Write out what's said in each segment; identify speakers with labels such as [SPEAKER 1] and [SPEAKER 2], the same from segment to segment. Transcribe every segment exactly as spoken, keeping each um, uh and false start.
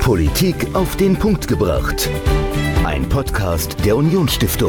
[SPEAKER 1] Politik auf den Punkt gebracht. Ein Podcast der Unionsstiftung.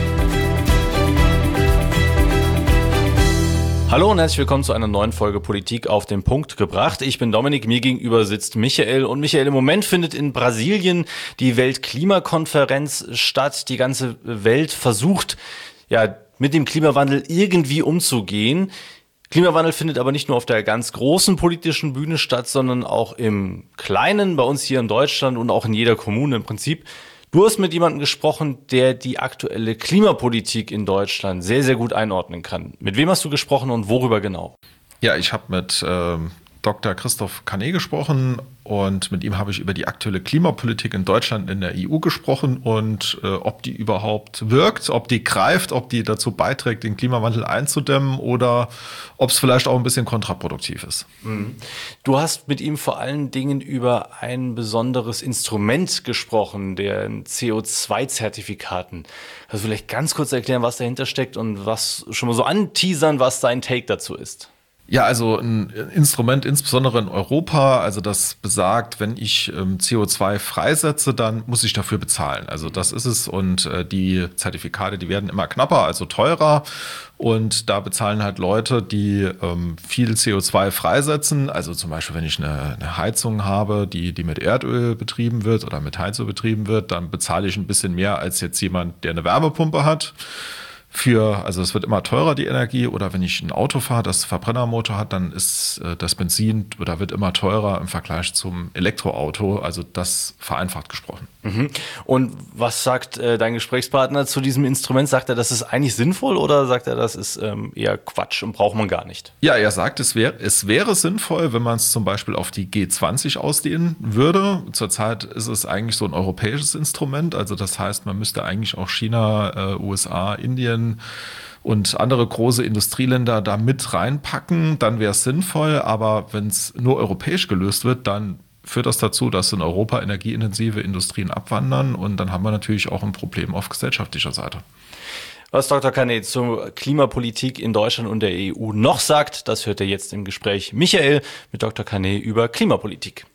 [SPEAKER 2] Hallo und herzlich willkommen zu einer neuen Folge Politik auf den Punkt gebracht. Ich bin Dominik, mir gegenüber sitzt Michael. Und Michael, im Moment findet in Brasilien die Weltklimakonferenz statt. Die ganze Welt versucht, ja, mit dem Klimawandel irgendwie umzugehen. Klimawandel findet aber nicht nur auf der ganz großen politischen Bühne statt, sondern auch im Kleinen, bei uns hier in Deutschland und auch in jeder Kommune im Prinzip. Du hast mit jemandem gesprochen, der die aktuelle Klimapolitik in Deutschland sehr, sehr gut einordnen kann. Mit wem hast du gesprochen und worüber genau?
[SPEAKER 3] Ja, ich habe mit ähm, Doktor Christoph Canet gesprochen und mit ihm habe ich über die aktuelle Klimapolitik in Deutschland in der E U gesprochen und äh, ob die überhaupt wirkt, ob die greift, ob die dazu beiträgt, den Klimawandel einzudämmen oder ob es vielleicht auch ein bisschen kontraproduktiv ist.
[SPEAKER 2] Du hast mit ihm vor allen Dingen über ein besonderes Instrument gesprochen, den C O zwei Zertifikaten. Also vielleicht ganz kurz erklären, was dahinter steckt und was schon mal so anteasern, was dein Take dazu ist.
[SPEAKER 3] Ja, also ein Instrument insbesondere in Europa, also das besagt, wenn ich ähm, C O zwei freisetze, dann muss ich dafür bezahlen. Also das ist es und äh, die Zertifikate, die werden immer knapper, also teurer und da bezahlen halt Leute, die ähm, viel C O zwei freisetzen. Also zum Beispiel, wenn ich eine, eine Heizung habe, die, die mit Erdöl betrieben wird oder mit Heizöl betrieben wird, dann bezahle ich ein bisschen mehr als jetzt jemand, der eine Wärmepumpe hat. Für, also es wird immer teurer, die Energie, oder wenn ich ein Auto fahre, das Verbrennermotor hat, dann ist äh, das Benzin oder wird immer teurer im Vergleich zum Elektroauto, also das vereinfacht gesprochen.
[SPEAKER 2] Mhm. Und was sagt äh, dein Gesprächspartner zu diesem Instrument? Sagt er, das ist eigentlich sinnvoll oder sagt er, das ist ähm, eher Quatsch und braucht man gar nicht?
[SPEAKER 3] Ja, er sagt, es wäre es wäre sinnvoll, wenn man es zum Beispiel auf die G zwanzig ausdehnen würde. Zurzeit ist es eigentlich so ein europäisches Instrument, also das heißt, man müsste eigentlich auch China, äh, U S A, Indien und andere große Industrieländer da mit reinpacken, dann wäre es sinnvoll. Aber wenn es nur europäisch gelöst wird, dann führt das dazu, dass in Europa energieintensive Industrien abwandern und dann haben wir natürlich auch ein Problem auf gesellschaftlicher Seite.
[SPEAKER 2] Was Doktor Canet zur Klimapolitik in Deutschland und der E U noch sagt, das hört ihr jetzt im Gespräch Michael mit Doktor Canet über Klimapolitik.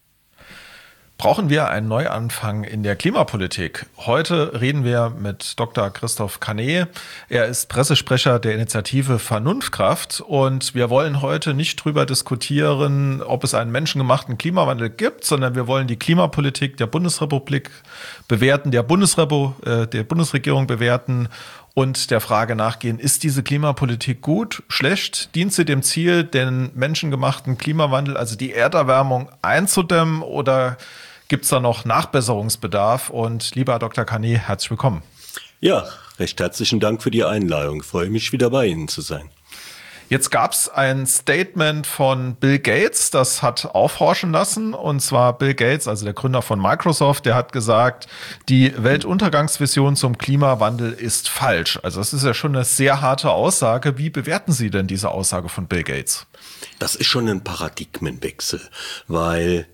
[SPEAKER 3] Brauchen wir einen Neuanfang in der Klimapolitik? Heute reden wir mit Doktor Christoph Canet. Er ist Pressesprecher der Initiative Vernunftkraft und wir wollen heute nicht drüber diskutieren, ob es einen menschengemachten Klimawandel gibt, sondern wir wollen die Klimapolitik der Bundesrepublik bewerten, der, Bundesrepo, äh, der Bundesregierung bewerten und der Frage nachgehen, ist diese Klimapolitik gut, schlecht? Dient sie dem Ziel, den menschengemachten Klimawandel, also die Erderwärmung, einzudämmen oder gibt es da noch Nachbesserungsbedarf? Und lieber Herr Doktor Canet, herzlich willkommen.
[SPEAKER 4] Ja, recht herzlichen Dank für die Einladung. Ich freue mich, wieder bei Ihnen zu sein.
[SPEAKER 3] Jetzt gab es ein Statement von Bill Gates, das hat aufhorchen lassen. Und zwar Bill Gates, also der Gründer von Microsoft, der hat gesagt, die Weltuntergangsvision zum Klimawandel ist falsch. Also das ist ja schon eine sehr harte Aussage. Wie bewerten Sie denn diese Aussage von Bill Gates?
[SPEAKER 4] Das ist schon ein Paradigmenwechsel, weil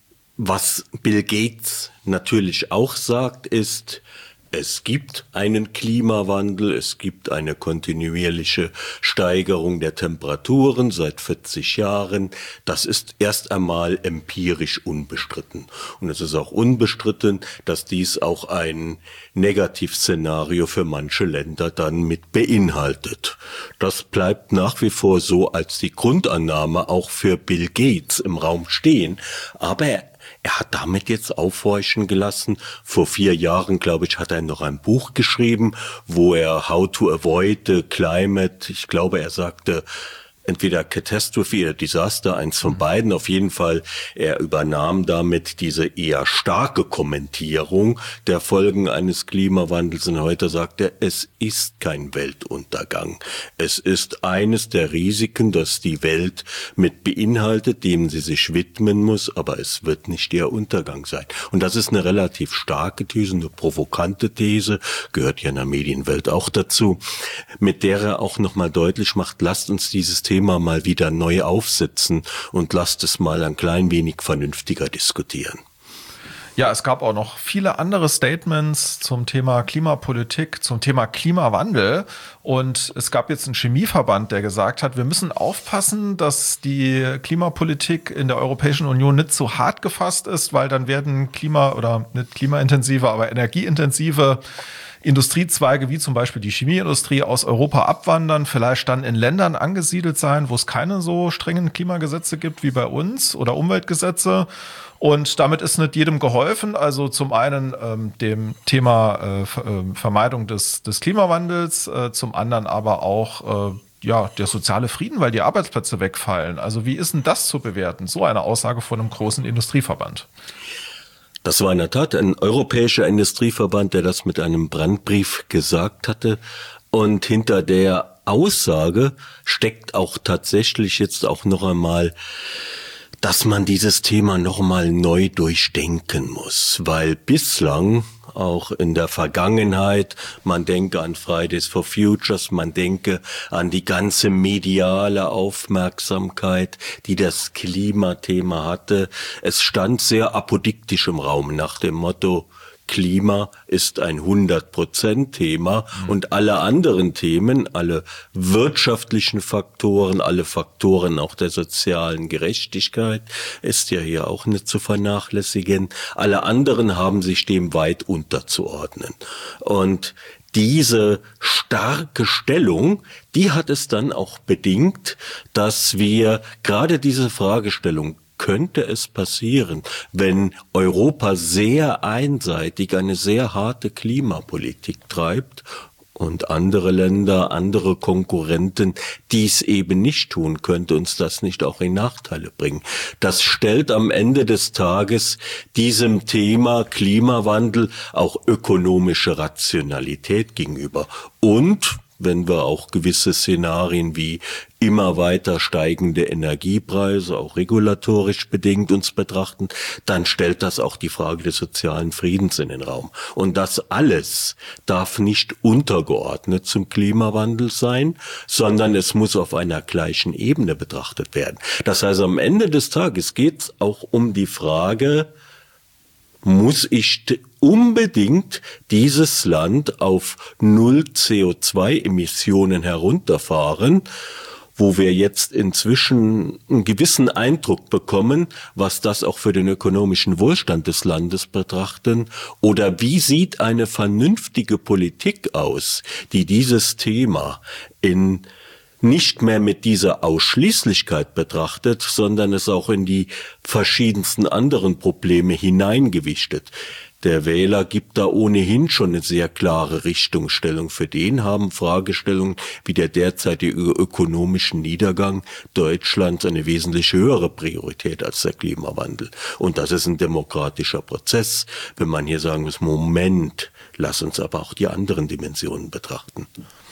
[SPEAKER 4] was Bill Gates natürlich auch sagt, ist, es gibt einen Klimawandel, es gibt eine kontinuierliche Steigerung der Temperaturen seit vierzig Jahren. Das ist erst einmal empirisch unbestritten. Und es ist auch unbestritten, dass dies auch ein Negativszenario für manche Länder dann mit beinhaltet. Das bleibt nach wie vor so als die Grundannahme auch für Bill Gates im Raum stehen. Aber er Er hat damit jetzt aufhorchen gelassen. Vor vier Jahren, glaube ich, hat er noch ein Buch geschrieben, wo er How to Avoid the Climate, ich glaube, er sagte, entweder Catastrophe oder Disaster, eins von beiden. Auf jeden Fall, er übernahm damit diese eher starke Kommentierung der Folgen eines Klimawandels. Und heute sagt er, es ist kein Weltuntergang. Es ist eines der Risiken, das die Welt mit beinhaltet, dem sie sich widmen muss, aber es wird nicht ihr Untergang sein. Und das ist eine relativ starke These, eine provokante These, gehört ja in der Medienwelt auch dazu, mit der er auch nochmal deutlich macht, lasst uns dieses Thema mal wieder neu aufsetzen und lasst es mal ein klein wenig vernünftiger diskutieren.
[SPEAKER 3] Ja, es gab auch noch viele andere Statements zum Thema Klimapolitik, zum Thema Klimawandel. Und es gab jetzt einen Chemieverband, der gesagt hat, wir müssen aufpassen, dass die Klimapolitik in der Europäischen Union nicht zu hart gefasst ist, weil dann werden Klima- oder nicht klimaintensive, aber energieintensive Industriezweige wie zum Beispiel die Chemieindustrie aus Europa abwandern, vielleicht dann in Ländern angesiedelt sein, wo es keine so strengen Klimagesetze gibt wie bei uns oder Umweltgesetze. Und damit ist nicht jedem geholfen. Also zum einen ähm, dem Thema äh, Vermeidung des, des Klimawandels, äh, zum anderen aber auch äh, ja der soziale Frieden, weil die Arbeitsplätze wegfallen. Also wie ist denn das zu bewerten? So eine Aussage von einem großen Industrieverband.
[SPEAKER 4] Das war in der Tat ein europäischer Industrieverband, der das mit einem Brandbrief gesagt hatte. Und hinter der Aussage steckt auch tatsächlich jetzt auch noch einmal, dass man dieses Thema noch mal neu durchdenken muss, weil bislang auch in der Vergangenheit, man denke an Fridays for Futures, man denke an die ganze mediale Aufmerksamkeit, die das Klimathema hatte. Es stand sehr apodiktisch im Raum nach dem Motto, Klima ist ein hundert Prozent Thema und alle anderen Themen, alle wirtschaftlichen Faktoren, alle Faktoren auch der sozialen Gerechtigkeit ist ja hier auch nicht zu vernachlässigen. Alle anderen haben sich dem weit unterzuordnen. Und diese starke Stellung, die hat es dann auch bedingt, dass wir gerade diese Fragestellung, könnte es passieren, wenn Europa sehr einseitig eine sehr harte Klimapolitik treibt und andere Länder, andere Konkurrenten dies eben nicht tun, könnte uns das nicht auch in Nachteile bringen. Das stellt am Ende des Tages diesem Thema Klimawandel auch ökonomische Rationalität gegenüber. Und wenn wir auch gewisse Szenarien wie immer weiter steigende Energiepreise, auch regulatorisch bedingt uns betrachten, dann stellt das auch die Frage des sozialen Friedens in den Raum. Und das alles darf nicht untergeordnet zum Klimawandel sein, sondern es muss auf einer gleichen Ebene betrachtet werden. Das heißt, am Ende des Tages geht es auch um die Frage, muss ich unbedingt dieses Land auf null C O zwei Emissionen herunterfahren, wo wir jetzt inzwischen einen gewissen Eindruck bekommen, was das auch für den ökonomischen Wohlstand des Landes betrachten, oder wie sieht eine vernünftige Politik aus, die dieses Thema in nicht mehr mit dieser Ausschließlichkeit betrachtet, sondern es auch in die verschiedensten anderen Probleme hineingewichtet. Der Wähler gibt da ohnehin schon eine sehr klare Richtungsstellung. Für den haben Fragestellungen wie der derzeitige ökonomische Niedergang Deutschlands eine wesentlich höhere Priorität als der Klimawandel. Und das ist ein demokratischer Prozess, wenn man hier sagen muss, Moment, lass uns aber auch die anderen Dimensionen betrachten.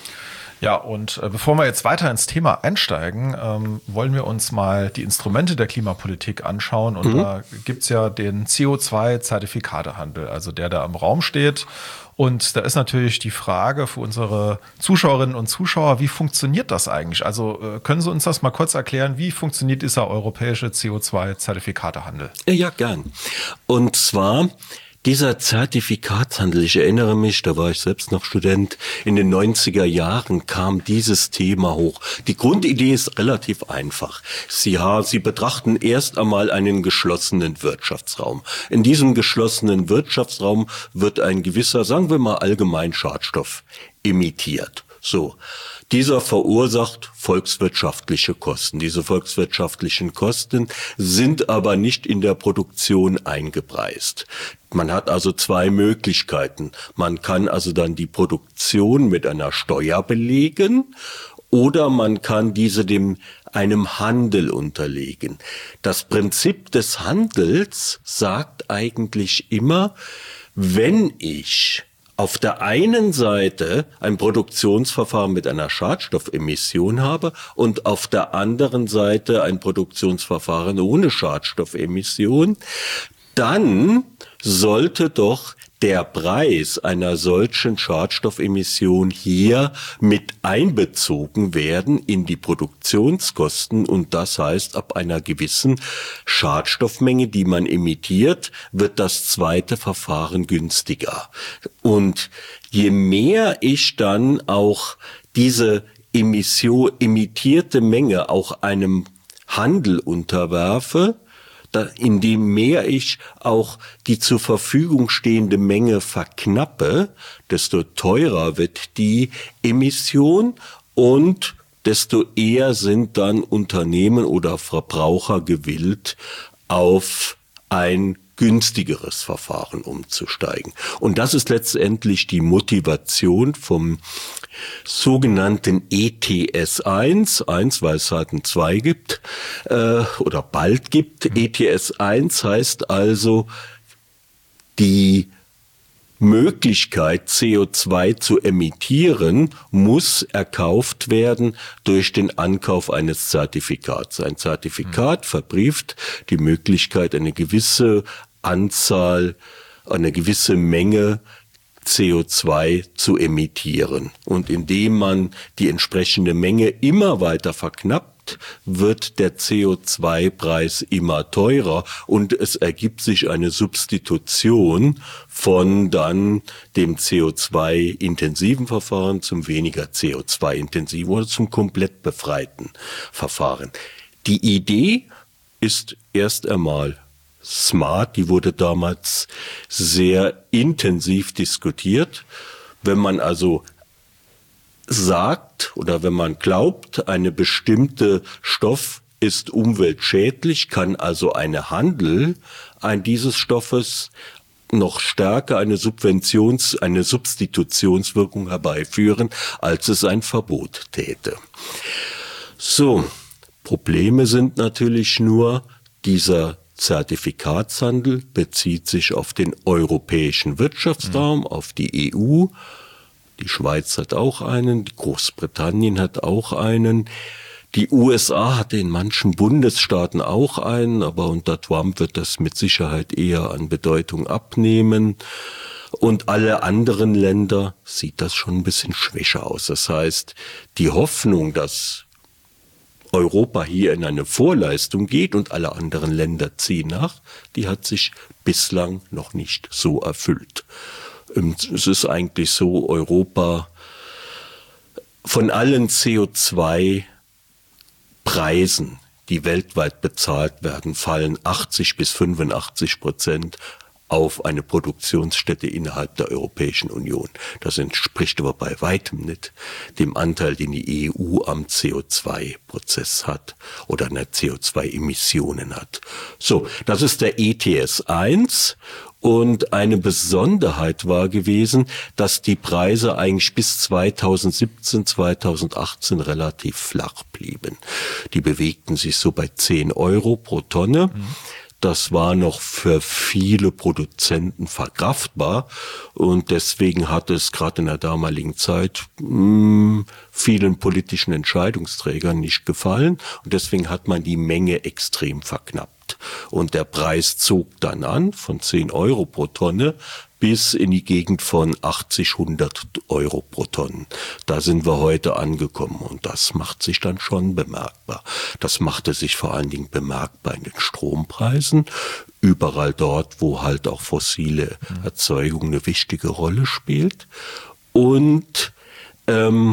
[SPEAKER 3] Ja, und äh, bevor wir jetzt weiter ins Thema einsteigen, ähm, wollen wir uns mal die Instrumente der Klimapolitik anschauen. Und mhm. da gibt's ja den C O zwei Zertifikatehandel, also der da im Raum steht. Und da ist natürlich die Frage für unsere Zuschauerinnen und Zuschauer, wie funktioniert das eigentlich? Also äh, können Sie uns das mal kurz erklären, wie funktioniert dieser europäische C O zwei Zertifikatehandel?
[SPEAKER 4] Ja, gern. Und zwar dieser Zertifikatshandel, ich erinnere mich, da war ich selbst noch Student, in den neunziger Jahren kam dieses Thema hoch. Die Grundidee ist relativ einfach. Sie, Sie betrachten erst einmal einen geschlossenen Wirtschaftsraum. In diesem geschlossenen Wirtschaftsraum wird ein gewisser, sagen wir mal, allgemein Schadstoff emittiert. So. Dieser verursacht volkswirtschaftliche Kosten. Diese volkswirtschaftlichen Kosten sind aber nicht in der Produktion eingepreist. Man hat also zwei Möglichkeiten. Man kann also dann die Produktion mit einer Steuer belegen oder man kann diese dem einem Handel unterlegen. Das Prinzip des Handels sagt eigentlich immer, wenn ich auf der einen Seite ein Produktionsverfahren mit einer Schadstoffemission habe und auf der anderen Seite ein Produktionsverfahren ohne Schadstoffemission, dann sollte doch der Preis einer solchen Schadstoffemission hier mit einbezogen werden in die Produktionskosten. Und das heißt, ab einer gewissen Schadstoffmenge, die man emittiert, wird das zweite Verfahren günstiger. Und je mehr ich dann auch diese Emission, emittierte Menge auch einem Handel unterwerfe, da, indem mehr ich auch die zur Verfügung stehende Menge verknappe, desto teurer wird die Emission und desto eher sind dann Unternehmen oder Verbraucher gewillt, auf ein günstigeres Verfahren umzusteigen. Und das ist letztendlich die Motivation vom sogenannten E T S eins, eins, weil es halt ein zwei gibt, äh, oder bald gibt. Mhm. E T S eins heißt also, die Möglichkeit, C O zwei zu emittieren, muss erkauft werden durch den Ankauf eines Zertifikats. Ein Zertifikat mhm. verbrieft die Möglichkeit, eine gewisse Anzahl, eine gewisse Menge C O zwei zu emittieren. Und indem man die entsprechende Menge immer weiter verknappt, wird der C O zwei Preis immer teurer und es ergibt sich eine Substitution von dann dem C O zwei intensiven Verfahren zum weniger C O zwei intensiven oder zum komplett befreiten Verfahren. Die Idee ist erst einmal smart, die wurde damals sehr intensiv diskutiert. Wenn man also sagt oder wenn man glaubt, eine bestimmte Stoff ist umweltschädlich, kann also eine Handel ein dieses Stoffes noch stärker eine Subventions-, eine Substitutionswirkung herbeiführen, als es ein Verbot täte. So, Probleme sind natürlich nur, dieser Zertifikatshandel bezieht sich auf den europäischen Wirtschaftsraum, mhm. auf die E U. Die Schweiz hat auch einen, Großbritannien hat auch einen. Die U S A hatte in manchen Bundesstaaten auch einen, aber unter Trump wird das mit Sicherheit eher an Bedeutung abnehmen. Und alle anderen Länder sieht das schon ein bisschen schwächer aus. Das heißt, die Hoffnung, dass Europa hier in eine Vorleistung geht und alle anderen Länder ziehen nach, die hat sich bislang noch nicht so erfüllt. Es ist eigentlich so, Europa von allen C O zwei Preisen, die weltweit bezahlt werden, fallen achtzig bis fünfundachtzig Prozent auf eine Produktionsstätte innerhalb der Europäischen Union. Das entspricht aber bei weitem nicht dem Anteil, den die E U am C O zwei Prozess hat oder an der C O zwei Emissionen hat. So, das ist der E T S eins. Und eine Besonderheit war gewesen, dass die Preise eigentlich bis zweitausendsiebzehn, zweitausendachtzehn relativ flach blieben. Die bewegten sich so bei zehn Euro pro Tonne. Mhm. Das war noch für viele Produzenten verkraftbar und deswegen hat es gerade in der damaligen Zeit mh, vielen politischen Entscheidungsträgern nicht gefallen und deswegen hat man die Menge extrem verknappt. Und der Preis zog dann an von zehn Euro pro Tonne bis in die Gegend von achtzig, hundert Euro pro Tonne. Da sind wir heute angekommen und das macht sich dann schon bemerkbar. Das machte sich vor allen Dingen bemerkbar in den Strompreisen, überall dort, wo halt auch fossile Erzeugung eine wichtige Rolle spielt. Und ähm,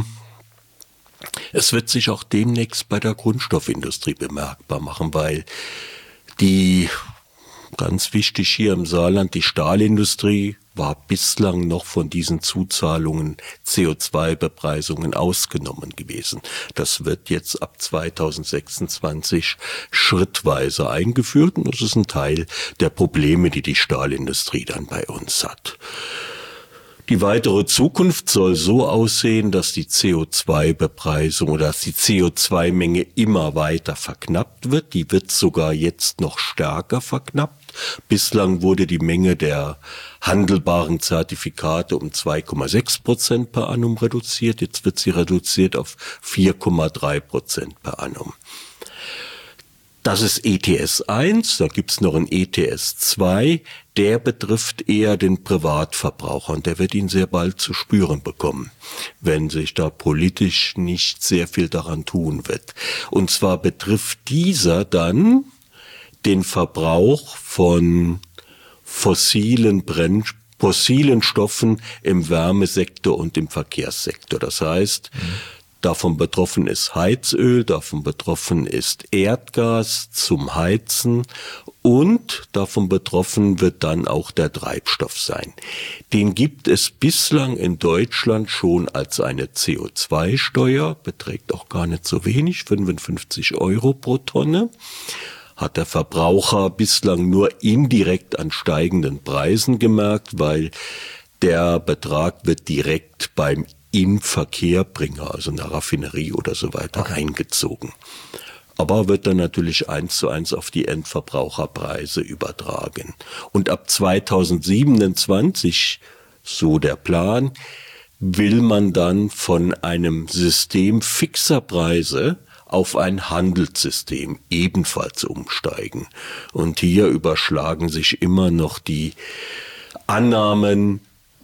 [SPEAKER 4] es wird sich auch demnächst bei der Grundstoffindustrie bemerkbar machen, weil die, ganz wichtig hier im Saarland, die Stahlindustrie war bislang noch von diesen Zuzahlungen C O zwei Bepreisungen ausgenommen gewesen. Das wird jetzt ab zweitausendsechsundzwanzig schrittweise eingeführt und das ist ein Teil der Probleme, die die Stahlindustrie dann bei uns hat. Die weitere Zukunft soll so aussehen, dass die C O zwei Bepreisung oder dass die C O zwei Menge immer weiter verknappt wird. Die wird sogar jetzt noch stärker verknappt. Bislang wurde die Menge der handelbaren Zertifikate um zwei Komma sechs Prozent per annum reduziert. Jetzt wird sie reduziert auf vier Komma drei Prozent per annum. Das ist E T S eins, da gibt's noch einen E T S zwei, der betrifft eher den Privatverbraucher und der wird ihn sehr bald zu spüren bekommen, wenn sich da politisch nicht sehr viel daran tun wird. Und zwar betrifft dieser dann den Verbrauch von fossilen Brennstoffen, fossilen Stoffen im Wärmesektor und im Verkehrssektor. Das heißt, mhm. davon betroffen ist Heizöl, davon betroffen ist Erdgas zum Heizen und davon betroffen wird dann auch der Treibstoff sein. Den gibt es bislang in Deutschland schon als eine C O zwei Steuer, beträgt auch gar nicht so wenig, fünfundfünfzig Euro pro Tonne. Hat der Verbraucher bislang nur indirekt an steigenden Preisen gemerkt, weil der Betrag wird direkt beim Inverkehrbringer, also in der Raffinerie oder so weiter, okay. eingezogen. Aber wird dann natürlich eins zu eins auf die Endverbraucherpreise übertragen. Und ab zweitausendsiebenundzwanzig, so der Plan, will man dann von einem System fixer Preise auf ein Handelssystem ebenfalls umsteigen. Und hier überschlagen sich immer noch die Annahmen,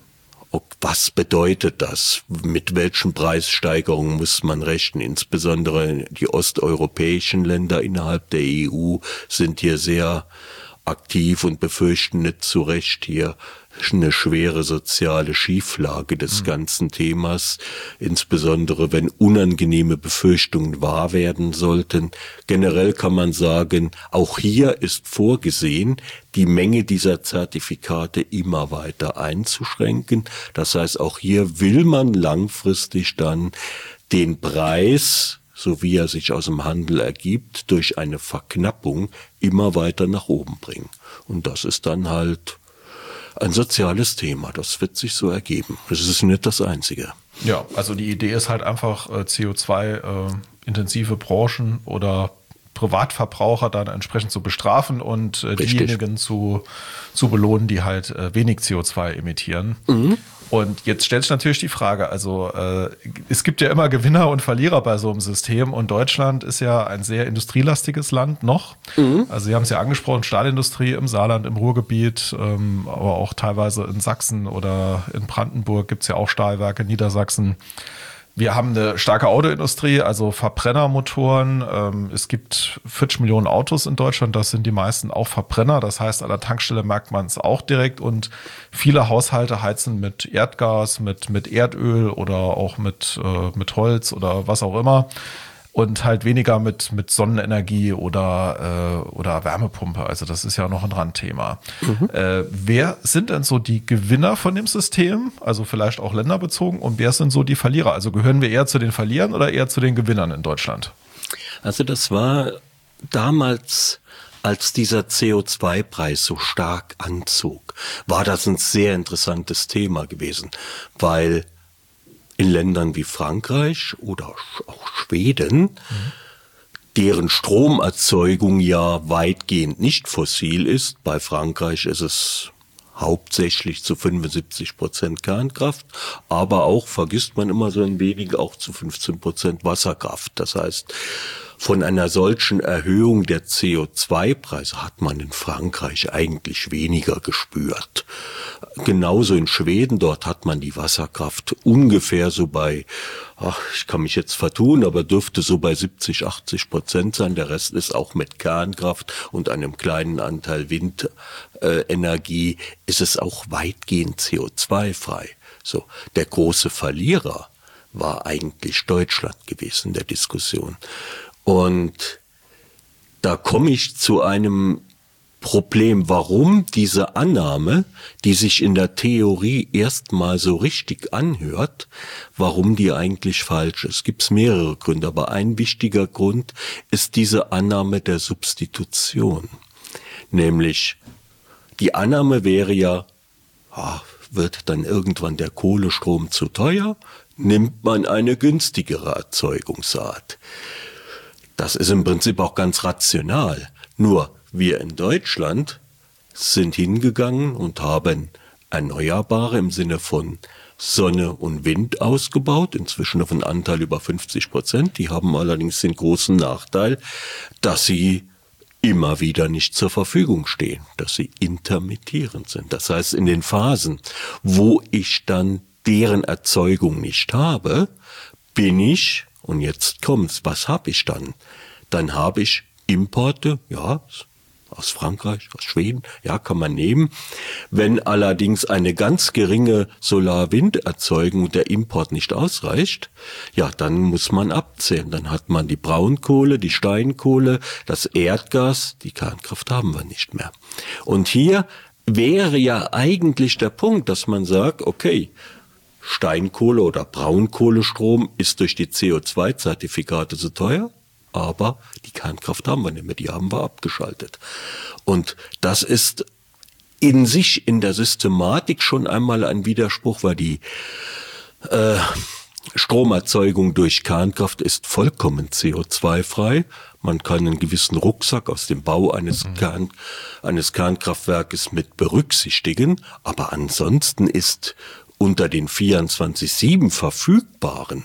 [SPEAKER 4] was bedeutet das? Mit welchen Preissteigerungen muss man rechnen? Insbesondere die osteuropäischen Länder innerhalb der E U sind hier sehr aktiv und befürchten nicht zu Recht hier eine schwere soziale Schieflage des mhm. ganzen Themas, insbesondere wenn unangenehme Befürchtungen wahr werden sollten. Generell kann man sagen, auch hier ist vorgesehen, die Menge dieser Zertifikate immer weiter einzuschränken. Das heißt, auch hier will man langfristig dann den Preis, so wie er sich aus dem Handel ergibt, durch eine Verknappung immer weiter nach oben bringen. Und das ist dann halt ein soziales Thema. Das wird sich so ergeben. Das ist nicht das Einzige.
[SPEAKER 3] Ja, also die Idee ist halt einfach, äh, C O zwei äh, intensive Branchen oder Privatverbraucher dann entsprechend zu bestrafen und äh, diejenigen zu, zu belohnen, die halt äh, wenig C O zwei emittieren. Mhm. Und jetzt stellt sich natürlich die Frage, also äh, es gibt ja immer Gewinner und Verlierer bei so einem System und Deutschland ist ja ein sehr industrielastiges Land noch. Mhm. Also Sie haben es ja angesprochen, Stahlindustrie im Saarland, im Ruhrgebiet, ähm, aber auch teilweise in Sachsen oder in Brandenburg gibt es ja auch Stahlwerke, Niedersachsen. Wir haben eine starke Autoindustrie, also Verbrennermotoren. Ähm, es gibt vierzig Millionen Autos in Deutschland, das sind die meisten auch Verbrenner. Das heißt, an der Tankstelle merkt man es auch direkt. Und viele Haushalte heizen mit Erdgas, mit, mit Erdöl oder auch mit, äh, mit Holz oder was auch immer. Und halt weniger mit, mit Sonnenenergie oder, äh, oder Wärmepumpe. Also das ist ja noch ein Randthema. Mhm. Äh, wer sind denn so die Gewinner von dem System? Also vielleicht auch länderbezogen. Und wer sind so die Verlierer? Also gehören wir eher zu den Verlierern oder eher zu den Gewinnern in Deutschland?
[SPEAKER 4] Also das war damals, als dieser C O zwei Preis so stark anzog, war das ein sehr interessantes Thema gewesen, weil in Ländern wie Frankreich oder auch Schweden, mhm. deren Stromerzeugung ja weitgehend nicht fossil ist. Bei Frankreich ist es hauptsächlich zu fünfundsiebzig Prozent Kernkraft, aber auch, vergisst man immer so ein wenig, auch zu fünfzehn Prozent Wasserkraft. Das heißt, von einer solchen Erhöhung der C O zwei Preise hat man in Frankreich eigentlich weniger gespürt. Genauso in Schweden, dort hat man die Wasserkraft ungefähr so bei, ach, ich kann mich jetzt vertun, aber dürfte so bei siebzig, achtzig Prozent sein. Der Rest ist auch mit Kernkraft und einem kleinen Anteil Windenergie, äh, ist es auch weitgehend C O zwei frei. So, der große Verlierer war eigentlich Deutschland gewesen in der Diskussion. Und da komme ich zu einem Problem, warum diese Annahme, die sich in der Theorie erstmal so richtig anhört, warum die eigentlich falsch ist. Es gibt mehrere Gründe, aber ein wichtiger Grund ist diese Annahme der Substitution. Nämlich, die Annahme wäre ja, ah, wird dann irgendwann der Kohlestrom zu teuer, nimmt man eine günstigere Erzeugungsart. Das ist im Prinzip auch ganz rational. Nur wir in Deutschland sind hingegangen und haben Erneuerbare im Sinne von Sonne und Wind ausgebaut, inzwischen auf einen Anteil über fünfzig Prozent. Die haben allerdings den großen Nachteil, dass sie immer wieder nicht zur Verfügung stehen, dass sie intermittierend sind. Das heißt, in den Phasen, wo ich dann deren Erzeugung nicht habe, bin ich, und jetzt kommt's, was habe ich dann? Dann habe ich Importe, ja, aus Frankreich, aus Schweden, ja, kann man nehmen. Wenn allerdings eine ganz geringe Solar-Wind-Erzeugung der Import nicht ausreicht, ja, dann muss man abzählen. Dann hat man die Braunkohle, die Steinkohle, das Erdgas, die Kernkraft haben wir nicht mehr. Und hier wäre ja eigentlich der Punkt, dass man sagt, okay, Steinkohle oder Braunkohlestrom ist durch die C O zwei Zertifikate so teuer, aber die Kernkraft haben wir nicht mehr, die haben wir abgeschaltet. Und das ist in sich, in der Systematik schon einmal ein Widerspruch, weil die äh, Stromerzeugung durch Kernkraft ist vollkommen C O zwei frei. Man kann einen gewissen Rucksack aus dem Bau eines, mhm. Kern, eines Kernkraftwerkes mit berücksichtigen, aber ansonsten ist unter den vierundzwanzig sieben verfügbaren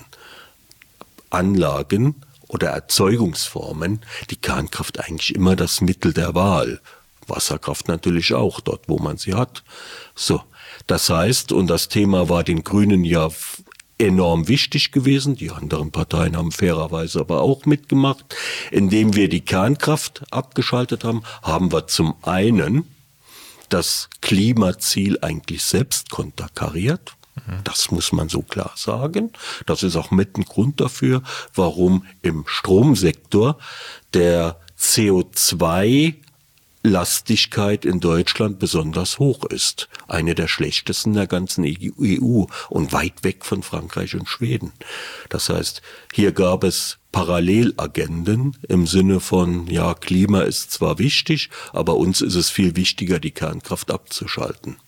[SPEAKER 4] Anlagen oder Erzeugungsformen die Kernkraft eigentlich immer das Mittel der Wahl. Wasserkraft natürlich auch, dort wo man sie hat. So, das heißt, und das Thema war den Grünen ja enorm wichtig gewesen, die anderen Parteien haben fairerweise aber auch mitgemacht, indem wir die Kernkraft abgeschaltet haben, haben wir zum einen das Klimaziel eigentlich selbst konterkariert. Das muss man so klar sagen. Das ist auch mit ein Grund dafür, warum im Stromsektor der C O zwei Lastigkeit in Deutschland besonders hoch ist. Eine der schlechtesten der ganzen E U und weit weg von Frankreich und Schweden. Das heißt, hier gab es Parallelagenden im Sinne von, ja, Klima ist zwar wichtig, aber uns ist es viel wichtiger, die Kernkraft abzuschalten.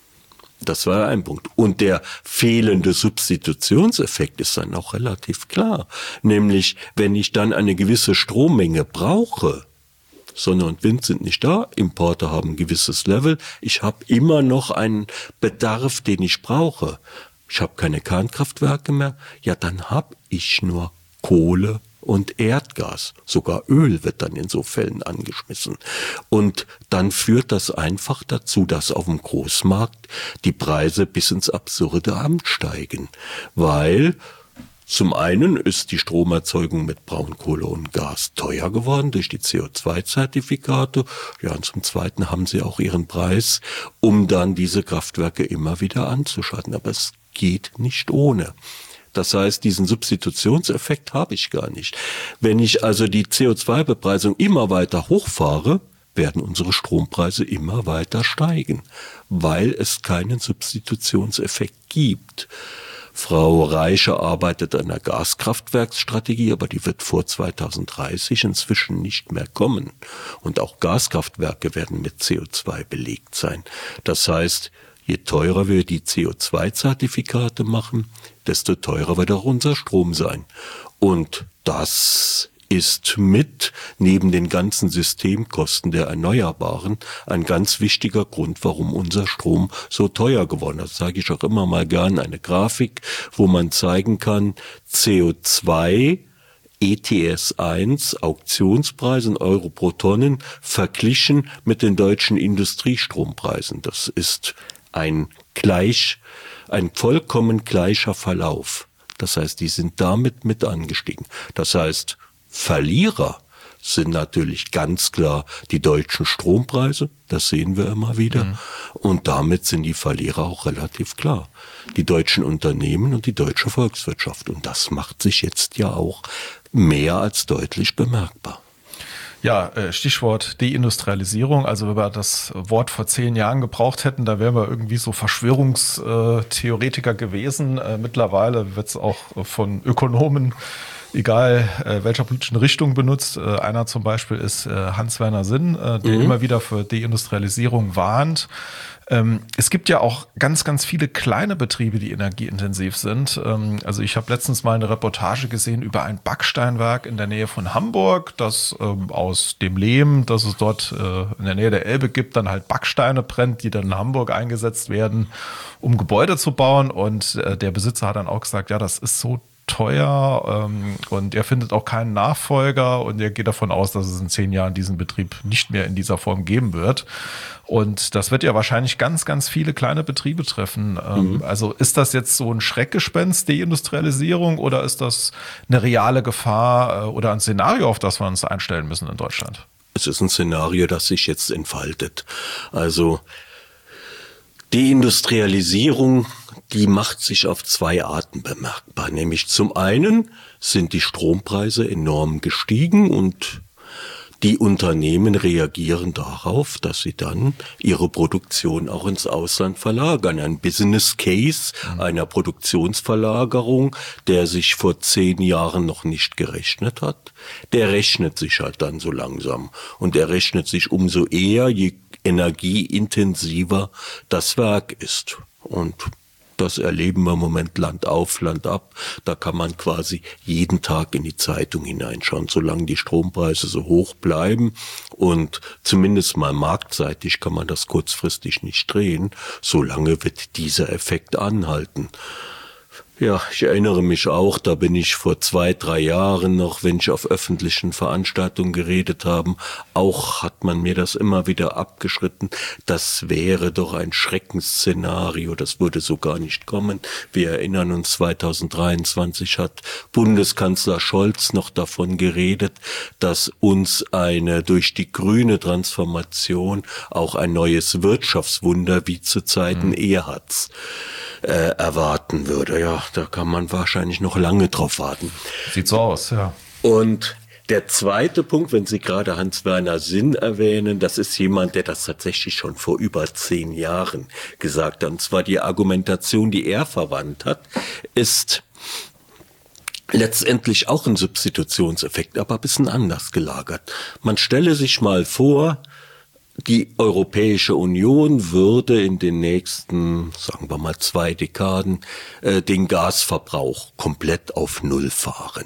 [SPEAKER 4] Das war ein Punkt. Und der fehlende Substitutionseffekt ist dann auch relativ klar. Nämlich, wenn ich dann eine gewisse Strommenge brauche, Sonne und Wind sind nicht da, Importe haben ein gewisses Level, ich habe immer noch einen Bedarf, den ich brauche. Ich habe keine Kernkraftwerke mehr, ja, dann habe ich nur Kohle und Erdgas. Sogar Öl wird dann in so Fällen angeschmissen. Und dann führt das einfach dazu, dass auf dem Großmarkt die Preise bis ins absurde ansteigen. Weil zum einen ist die Stromerzeugung mit Braunkohle und Gas teuer geworden durch die C O zwei Zertifikate. Ja, und zum Zweiten haben sie auch ihren Preis, um dann diese Kraftwerke immer wieder anzuschalten. Aber es geht nicht ohne. Das heißt, diesen Substitutionseffekt habe ich gar nicht. Wenn ich also die C O zwei Bepreisung immer weiter hochfahre, werden unsere Strompreise immer weiter steigen, weil es keinen Substitutionseffekt gibt. Frau Reiche arbeitet an einer Gaskraftwerksstrategie, aber die wird vor zweitausenddreißig inzwischen nicht mehr kommen. Und auch Gaskraftwerke werden mit C O zwei belegt sein. Das heißt, je teurer wir die C O zwei Zertifikate machen, desto teurer wird auch unser Strom sein. Und das ist mit, neben den ganzen Systemkosten der Erneuerbaren, ein ganz wichtiger Grund, warum unser Strom so teuer geworden ist. Das zeige ich auch immer mal gern, eine Grafik, wo man zeigen kann, C O zwei, E T S eins, Auktionspreise in Euro pro Tonnen, verglichen mit den deutschen Industriestrompreisen. Das ist ein gleich, ein vollkommen gleicher Verlauf. Das heißt, die sind damit mit angestiegen. Das heißt, Verlierer sind natürlich ganz klar die deutschen Strompreise, das sehen wir immer wieder. Mhm. Und damit sind die Verlierer auch relativ klar. Die deutschen Unternehmen und die deutsche Volkswirtschaft. Und das macht sich jetzt ja auch mehr als deutlich bemerkbar.
[SPEAKER 3] Ja, Stichwort Deindustrialisierung. Also wenn wir das Wort vor zehn Jahren gebraucht hätten, da wären wir irgendwie so Verschwörungstheoretiker gewesen. Mittlerweile wird es auch von Ökonomen, egal welcher politischen Richtung, benutzt. Einer zum Beispiel ist Hans-Werner Sinn, der mhm. immer wieder für Deindustrialisierung warnt. Es gibt ja auch ganz, ganz viele kleine Betriebe, die energieintensiv sind. Also ich habe letztens mal eine Reportage gesehen über ein Backsteinwerk in der Nähe von Hamburg, das aus dem Lehm, das es dort in der Nähe der Elbe gibt, dann halt Backsteine brennt, die dann in Hamburg eingesetzt werden, um Gebäude zu bauen. Und der Besitzer hat dann auch gesagt, ja, das ist so teuer ähm, und er findet auch keinen Nachfolger und er geht davon aus, dass es in zehn Jahren diesen Betrieb nicht mehr in dieser Form geben wird. Und das wird ja wahrscheinlich ganz, ganz viele kleine Betriebe treffen. Ähm, mhm. Also ist das jetzt so ein Schreckgespenst, Deindustrialisierung, oder ist das eine reale Gefahr äh, oder ein Szenario, auf das wir uns einstellen müssen in Deutschland?
[SPEAKER 4] Es ist ein Szenario, das sich jetzt entfaltet. Also Deindustrialisierung, die macht sich auf zwei Arten bemerkbar. Nämlich zum einen sind die Strompreise enorm gestiegen und die Unternehmen reagieren darauf, dass sie dann ihre Produktion auch ins Ausland verlagern. Ein Business Case einer Produktionsverlagerung, der sich vor zehn Jahren noch nicht gerechnet hat, der rechnet sich halt dann so langsam. Und der rechnet sich umso eher, je energieintensiver das Werk ist. Und das erleben wir im Moment Land auf, Land ab. Da kann man quasi jeden Tag in die Zeitung hineinschauen, solange die Strompreise so hoch bleiben. Und zumindest mal marktseitig kann man das kurzfristig nicht drehen. Solange wird dieser Effekt anhalten. Ja, ich erinnere mich auch, da bin ich vor zwei, drei Jahren noch, wenn ich auf öffentlichen Veranstaltungen geredet habe, auch hat man mir das immer wieder abgeschritten. Das wäre doch ein Schreckensszenario, das würde so gar nicht kommen. Wir erinnern uns, zweitausenddreiundzwanzig hat Bundeskanzler Scholz noch davon geredet, dass uns eine durch die grüne Transformation auch ein neues Wirtschaftswunder wie zu Zeiten mhm. Erhards äh, erwarten würde. Ja, da kann man wahrscheinlich noch lange drauf warten.
[SPEAKER 3] Sieht so aus, ja.
[SPEAKER 4] Und der zweite Punkt, wenn Sie gerade Hans-Werner Sinn erwähnen, das ist jemand, der das tatsächlich schon vor über zehn Jahren gesagt hat. Und zwar die Argumentation, die er verwandt hat, ist letztendlich auch ein Substitutionseffekt, aber ein bisschen anders gelagert. Man stelle sich mal vor, die Europäische Union würde in den nächsten, sagen wir mal, zwei Dekaden äh, den Gasverbrauch komplett auf Null fahren.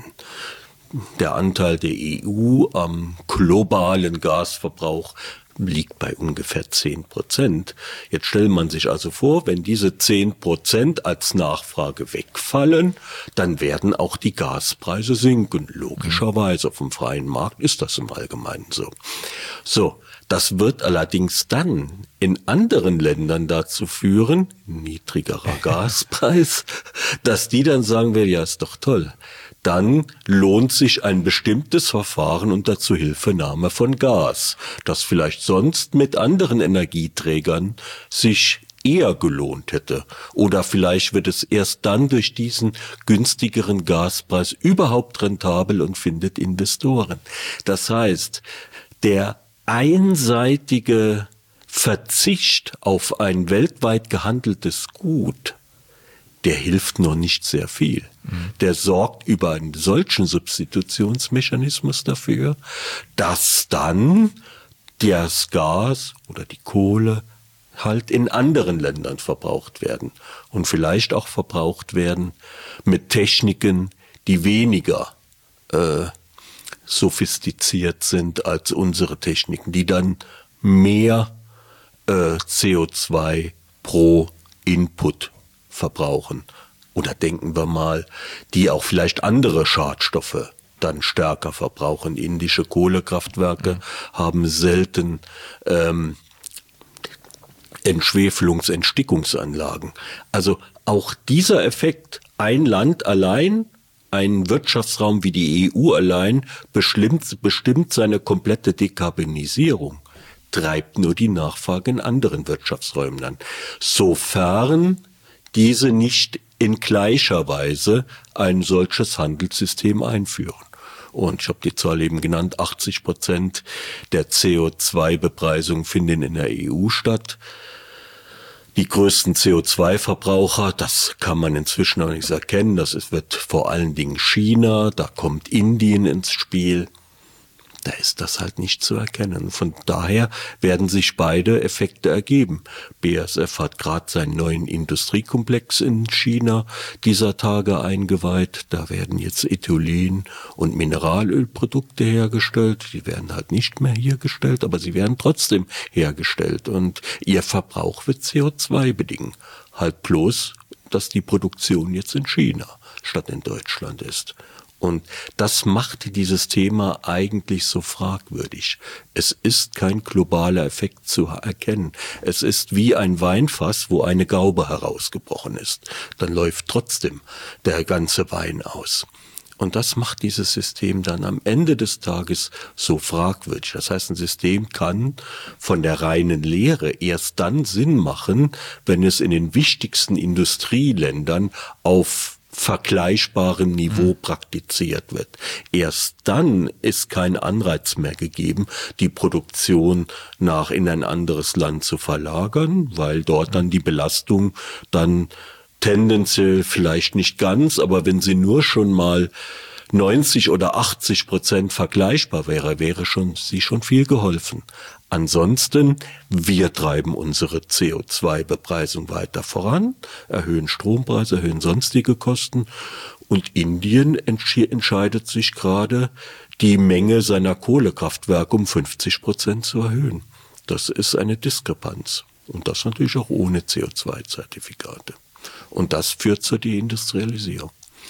[SPEAKER 4] Der Anteil der E U am globalen Gasverbrauch liegt bei ungefähr zehn Prozent. Jetzt stellt man sich also vor, wenn diese zehn Prozent als Nachfrage wegfallen, dann werden auch die Gaspreise sinken. Logischerweise, auf dem freien Markt ist das im Allgemeinen so. So, das wird allerdings dann in anderen Ländern dazu führen, niedrigerer Gaspreis, dass die dann sagen werden, ja, ist doch toll. Dann lohnt sich ein bestimmtes Verfahren unter Zuhilfenahme von Gas, das vielleicht sonst mit anderen Energieträgern sich eher gelohnt hätte. Oder vielleicht wird es erst dann durch diesen günstigeren Gaspreis überhaupt rentabel und findet Investoren. Das heißt, der einseitige Verzicht auf ein weltweit gehandeltes Gut, der hilft noch nicht sehr viel. Mhm. Der sorgt über einen solchen Substitutionsmechanismus dafür, dass dann das Gas oder die Kohle halt in anderen Ländern verbraucht werden und vielleicht auch verbraucht werden mit Techniken, die weniger äh, sophistiziert sind als unsere Techniken, die dann mehr äh, C O zwei pro Input verbrauchen. Oder denken wir mal, die auch vielleicht andere Schadstoffe dann stärker verbrauchen. Indische Kohlekraftwerke mhm. haben selten ähm, Entschwefelungs-, Entstickungsanlagen. Also auch dieser Effekt, ein Land allein, ein Wirtschaftsraum wie die E U allein bestimmt, bestimmt seine komplette Dekarbonisierung, treibt nur die Nachfrage in anderen Wirtschaftsräumen an. Sofern diese nicht in gleicher Weise ein solches Handelssystem einführen. Und ich habe die Zahl eben genannt, achtzig Prozent der C O zwei Bepreisung finden in der E U statt. Die größten C O zwei Verbraucher, das kann man inzwischen noch nicht erkennen, das ist, wird vor allen Dingen China, da kommt Indien ins Spiel. Da ist das halt nicht zu erkennen. Von daher werden sich beide Effekte ergeben. B A S F hat gerade seinen neuen Industriekomplex in China dieser Tage eingeweiht. Da werden jetzt Ethylen- und Mineralölprodukte hergestellt. Die werden halt nicht mehr hergestellt, aber sie werden trotzdem hergestellt. Und ihr Verbrauch wird C O zwei bedingen. Halt bloß dass die Produktion jetzt in China statt in Deutschland ist. Und das macht dieses Thema eigentlich so fragwürdig. Es ist kein globaler Effekt zu erkennen. Es ist wie ein Weinfass, wo eine Gaube herausgebrochen ist. Dann läuft trotzdem der ganze Wein aus. Und das macht dieses System dann am Ende des Tages so fragwürdig. Das heißt, ein System kann von der reinen Lehre erst dann Sinn machen, wenn es in den wichtigsten Industrieländern auf vergleichbarem Niveau praktiziert wird. Erst dann ist kein Anreiz mehr gegeben, die Produktion nach in ein anderes Land zu verlagern, weil dort dann die Belastung dann tendenziell vielleicht nicht ganz, aber wenn sie nur schon mal neunzig oder achtzig Prozent vergleichbar wäre, wäre schon sie schon viel geholfen. Ansonsten, wir treiben unsere C O zwei Bepreisung weiter voran, erhöhen Strompreise, erhöhen sonstige Kosten und Indien entschi- entscheidet sich gerade, die Menge seiner Kohlekraftwerke um fünfzig Prozent zu erhöhen. Das ist eine Diskrepanz und das natürlich auch ohne C O zwei Zertifikate. Und das führt zur Deindustrialisierung.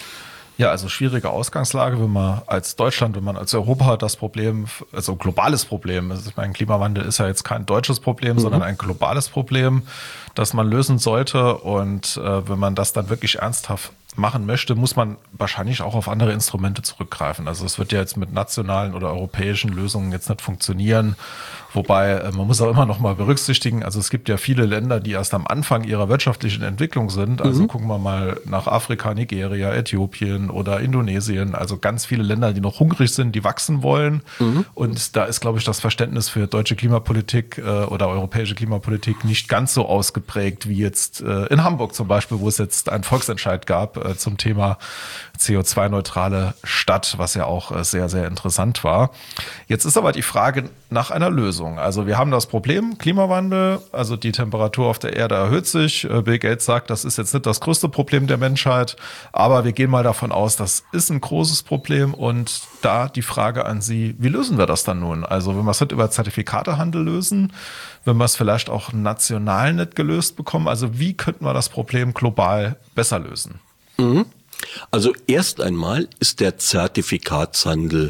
[SPEAKER 3] Ja, also schwierige Ausgangslage, wenn man als Deutschland, wenn man als Europa das Problem, also globales Problem, also ich meine, Klimawandel ist ja jetzt kein deutsches Problem, mhm. sondern ein globales Problem, das man lösen sollte. Und äh, wenn man das dann wirklich ernsthaft machen möchte, muss man wahrscheinlich auch auf andere Instrumente zurückgreifen. Also es wird ja jetzt mit nationalen oder europäischen Lösungen jetzt nicht funktionieren. Wobei, äh, man muss auch immer noch mal berücksichtigen, also es gibt ja viele Länder, die erst am Anfang ihrer wirtschaftlichen Entwicklung sind. Also mhm. gucken wir mal nach Afrika, Nigeria, Äthiopien oder Indonesien. Also ganz viele Länder, die noch hungrig sind, die wachsen wollen. Mhm. Und da ist, glaube ich, das Verständnis für deutsche Klimapolitik äh, oder europäische Klimapolitik nicht ganz so ausgeprägt wie jetzt äh, in Hamburg zum Beispiel, wo es jetzt einen Volksentscheid gab äh, zum Thema C O zwei neutrale Stadt, was ja auch äh, sehr, sehr interessant war. Jetzt ist aber die Frage nach einer Lösung. Also wir haben das Problem Klimawandel, also die Temperatur auf der Erde erhöht sich. Bill Gates sagt, das ist jetzt nicht das größte Problem der Menschheit, aber wir gehen mal davon aus, das ist ein großes Problem und da die Frage an Sie, wie lösen wir das dann nun? Also wenn wir es nicht über Zertifikatehandel lösen, wenn wir es vielleicht auch national nicht gelöst bekommen, also wie könnten wir das Problem global besser lösen?
[SPEAKER 4] Mhm. Also erst einmal ist der Zertifikatshandel,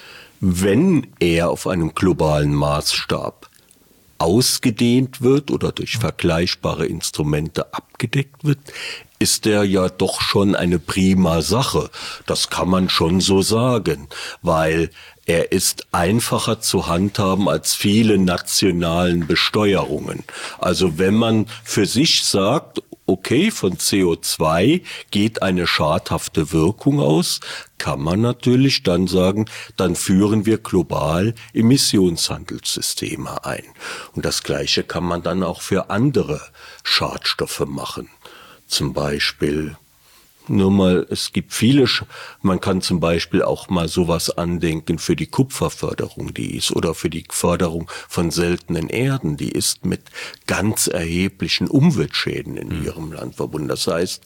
[SPEAKER 4] wenn er auf einem globalen Maßstab ausgedehnt wird oder durch vergleichbare Instrumente abgedeckt wird, ist er ja doch schon eine prima Sache. Das kann man schon so sagen, weil er ist einfacher zu handhaben als viele nationalen Besteuerungen. Also wenn man für sich sagt, okay, von C O zwei geht eine schadhafte Wirkung aus, kann man natürlich dann sagen, dann führen wir global Emissionshandelssysteme ein. Und das Gleiche kann man dann auch für andere Schadstoffe machen. Zum Beispiel, nur mal, es gibt viele, man kann zum Beispiel auch mal sowas andenken für die Kupferförderung, die ist, oder für die Förderung von seltenen Erden, die ist mit ganz erheblichen Umweltschäden in mhm. ihrem Land verbunden. Das heißt,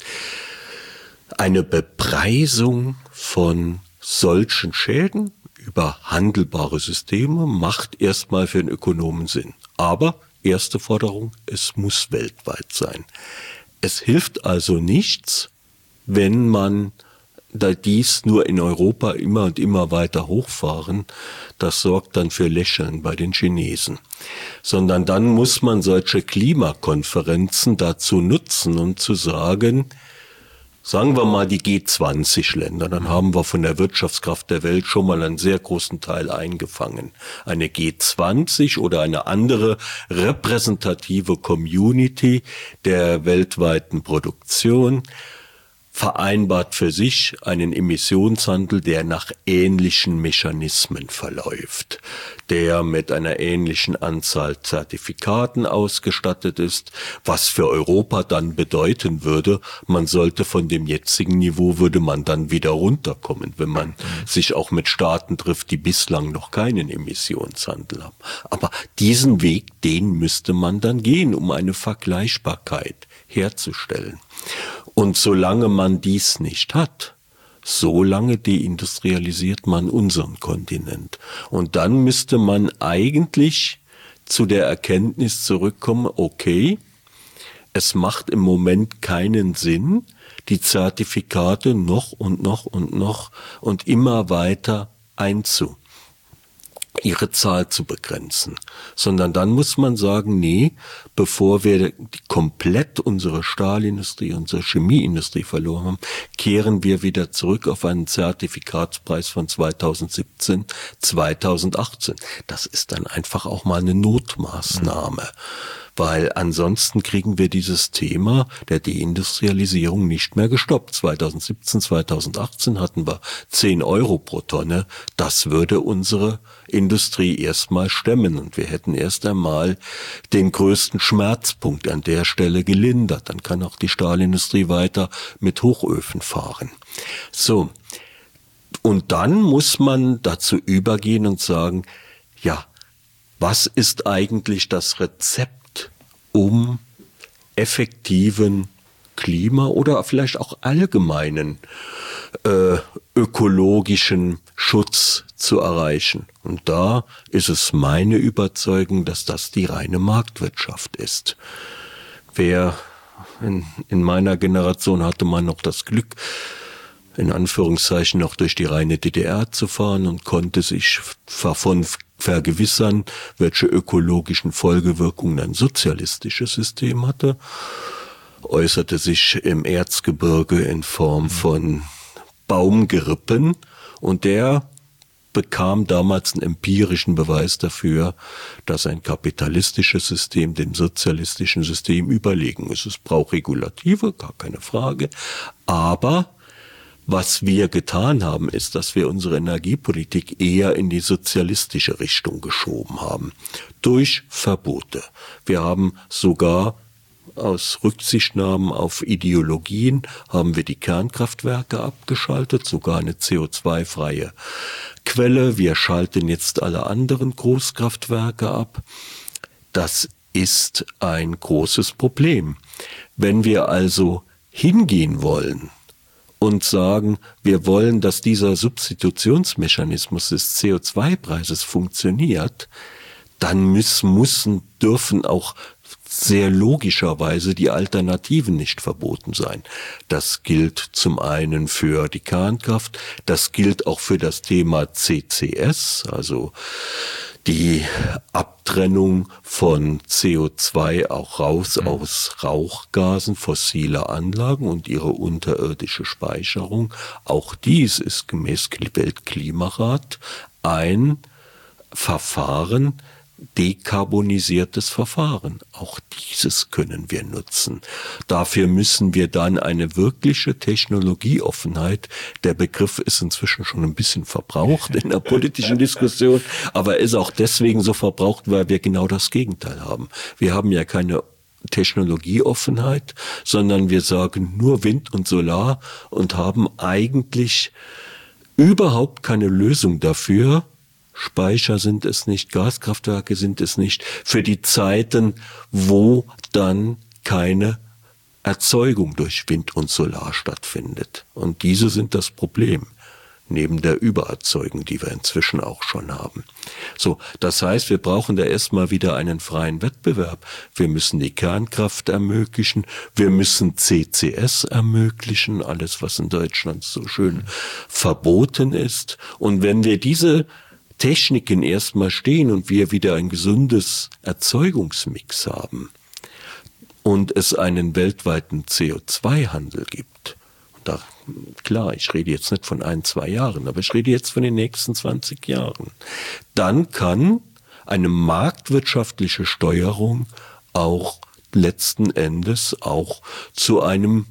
[SPEAKER 4] eine Bepreisung von solchen Schäden über handelbare Systeme macht erstmal für den Ökonomen Sinn. Aber erste Forderung, es muss weltweit sein. Es hilft also nichts, wenn man da dies nur in Europa immer und immer weiter hochfahren, das sorgt dann für Lächeln bei den Chinesen. Sondern dann muss man solche Klimakonferenzen dazu nutzen, um zu sagen, sagen wir mal die G zwanzig Länder, dann haben wir von der Wirtschaftskraft der Welt schon mal einen sehr großen Teil eingefangen. Eine G zwanzig oder eine andere repräsentative Community der weltweiten Produktion vereinbart für sich einen Emissionshandel, der nach ähnlichen Mechanismen verläuft, der mit einer ähnlichen Anzahl Zertifikaten ausgestattet ist, was für Europa dann bedeuten würde, man sollte von dem jetzigen Niveau, würde man dann wieder runterkommen, wenn man sich auch mit Staaten trifft, die bislang noch keinen Emissionshandel haben. Aber diesen Weg, den müsste man dann gehen, um eine Vergleichbarkeit herzustellen. Und solange man dies nicht hat, solange deindustrialisiert man unseren Kontinent. Und dann müsste man eigentlich zu der Erkenntnis zurückkommen, okay, es macht im Moment keinen Sinn, die Zertifikate noch und noch und noch und immer weiter einzu, ihre Zahl zu begrenzen, sondern dann muss man sagen, nee, bevor wir komplett unsere Stahlindustrie, unsere Chemieindustrie verloren haben, kehren wir wieder zurück auf einen Zertifikatspreis von zweitausendsiebzehn, zweitausendachtzehn. Das ist dann einfach auch mal eine Notmaßnahme. Mhm. Weil ansonsten kriegen wir dieses Thema der Deindustrialisierung nicht mehr gestoppt. zweitausendsiebzehn, zweitausendachtzehn hatten wir zehn Euro pro Tonne. Das würde unsere Industrie erstmal stemmen und wir hätten erst einmal den größten Schmerzpunkt an der Stelle gelindert. Dann kann auch die Stahlindustrie weiter mit Hochöfen fahren. So. Und dann muss man dazu übergehen und sagen, ja, was ist eigentlich das Rezept, um effektiven Klima- oder vielleicht auch allgemeinen äh, ökologischen Schutz zu erreichen? Und da ist es meine Überzeugung, dass das die reine Marktwirtschaft ist. Wer in, in meiner Generation hatte man noch das Glück, in Anführungszeichen noch durch die reine D D R zu fahren und konnte sich davon vergewissern, welche ökologischen Folgewirkungen ein sozialistisches System hatte, äußerte sich im Erzgebirge in Form von Baumgerippen und der bekam damals einen empirischen Beweis dafür, dass ein kapitalistisches System dem sozialistischen System überlegen ist. Es braucht Regulative, gar keine Frage, aber was wir getan haben, ist, dass wir unsere Energiepolitik eher in die sozialistische Richtung geschoben haben. Durch Verbote. Wir haben sogar aus Rücksichtnahmen auf Ideologien haben wir die Kernkraftwerke abgeschaltet, sogar eine C O zwei freie Quelle. Wir schalten jetzt alle anderen Großkraftwerke ab. Das ist ein großes Problem. Wenn wir also hingehen wollen und sagen, wir wollen, dass dieser Substitutionsmechanismus des C O zwei Preises funktioniert, dann müssen, müssen, dürfen auch sehr logischerweise die Alternativen nicht verboten sein. Das gilt zum einen für die Kernkraft, das gilt auch für das Thema C C S, also die Abtrennung von C O zwei auch raus mhm. aus Rauchgasen fossiler Anlagen und ihre unterirdische Speicherung. Auch dies ist gemäß Weltklimarat ein Verfahren, dekarbonisiertes Verfahren. Auch dieses können wir nutzen. Dafür müssen wir dann eine wirkliche Technologieoffenheit, der Begriff ist inzwischen schon ein bisschen verbraucht in der politischen Diskussion, aber ist auch deswegen so verbraucht, weil wir genau das Gegenteil haben. Wir haben ja keine Technologieoffenheit, sondern wir sagen nur Wind und Solar und haben eigentlich überhaupt keine Lösung dafür. Speicher sind es nicht, Gaskraftwerke sind es nicht, für die Zeiten, wo dann keine Erzeugung durch Wind und Solar stattfindet. Und diese sind das Problem, neben der Übererzeugung, die wir inzwischen auch schon haben. So, das heißt, wir brauchen da erstmal wieder einen freien Wettbewerb. Wir müssen die Kernkraft ermöglichen, wir müssen C C S ermöglichen, alles, was in Deutschland so schön verboten ist. Und wenn wir diese Techniken erstmal stehen und wir wieder ein gesundes Erzeugungsmix haben und es einen weltweiten C O zwei Handel gibt, da, klar, ich rede jetzt nicht von ein, zwei Jahren, aber ich rede jetzt von den nächsten zwanzig Jahren, dann kann eine marktwirtschaftliche Steuerung auch letzten Endes auch zu einem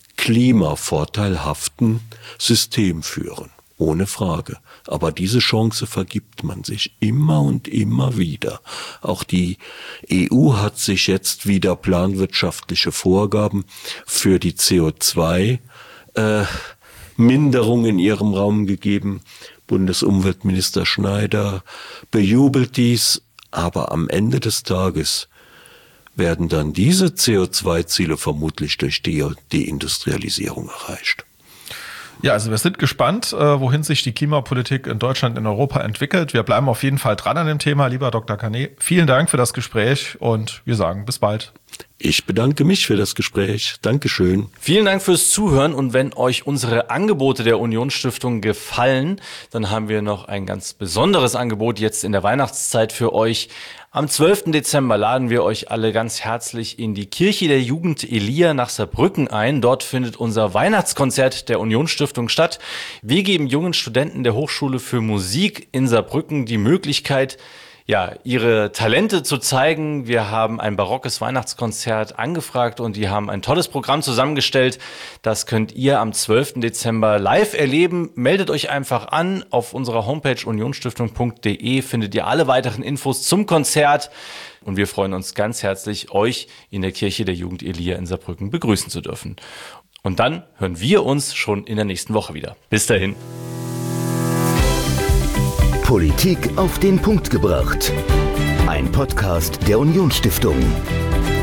[SPEAKER 4] klimavorteilhaften System führen. Ohne Frage. Aber diese Chance vergibt man sich immer und immer wieder. Auch die E U hat sich jetzt wieder planwirtschaftliche Vorgaben für die C O zwei Minderung in ihrem Raum gegeben. Bundesumweltminister Schneider bejubelt dies. Aber am Ende des Tages werden dann diese C O zwei Ziele vermutlich durch die Deindustrialisierung erreicht.
[SPEAKER 3] Ja, also wir sind gespannt, wohin sich die Klimapolitik in Deutschland, in Europa entwickelt. Wir bleiben auf jeden Fall dran an dem Thema. Lieber Doktor Canet, vielen Dank für das Gespräch und wir sagen bis bald.
[SPEAKER 4] Ich bedanke mich für das Gespräch. Dankeschön.
[SPEAKER 2] Vielen Dank fürs Zuhören und wenn euch unsere Angebote der Unionsstiftung gefallen, dann haben wir noch ein ganz besonderes Angebot jetzt in der Weihnachtszeit für euch. Am zwölften Dezember laden wir euch alle ganz herzlich in die Kirche der Jugend Elia nach Saarbrücken ein. Dort findet unser Weihnachtskonzert der Unionsstiftung statt. Wir geben jungen Studenten der Hochschule für Musik in Saarbrücken die Möglichkeit, ja, ihre Talente zu zeigen. Wir haben ein barockes Weihnachtskonzert angefragt und die haben ein tolles Programm zusammengestellt. Das könnt ihr am zwölften Dezember live erleben. Meldet euch einfach an. Auf unserer Homepage unionsstiftung punkt de findet ihr alle weiteren Infos zum Konzert. Und wir freuen uns ganz herzlich, euch in der Kirche der Jugend Elia in Saarbrücken begrüßen zu dürfen. Und dann hören wir uns schon in der nächsten Woche wieder. Bis dahin.
[SPEAKER 1] Politik auf den Punkt gebracht. Ein Podcast der Unionsstiftung.